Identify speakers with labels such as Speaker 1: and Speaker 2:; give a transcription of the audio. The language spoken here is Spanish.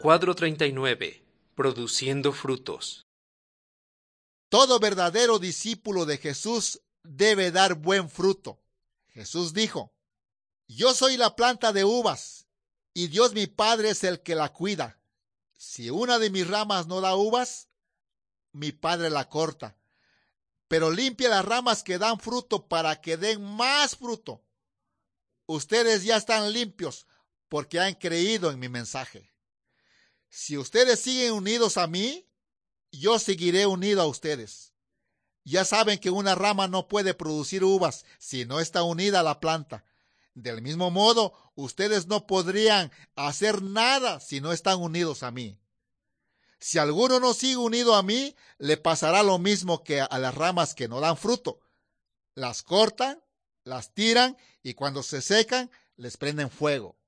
Speaker 1: Cuadro 39. Produciendo frutos.
Speaker 2: Todo verdadero discípulo de Jesús debe dar buen fruto. Jesús dijo: yo soy la planta de uvas, y Dios mi Padre es el que la cuida. Si una de mis ramas no da uvas, mi Padre la corta, pero limpia las ramas que dan fruto para que den más fruto. Ustedes ya están limpios porque han creído en mi mensaje. Si ustedes siguen unidos a mí, yo seguiré unido a ustedes. Ya saben que una rama no puede producir uvas si no está unida a la planta. Del mismo modo, ustedes no podrían hacer nada si no están unidos a mí. Si alguno no sigue unido a mí, le pasará lo mismo que a las ramas que no dan fruto. Las cortan, las tiran y cuando se secan, les prenden fuego.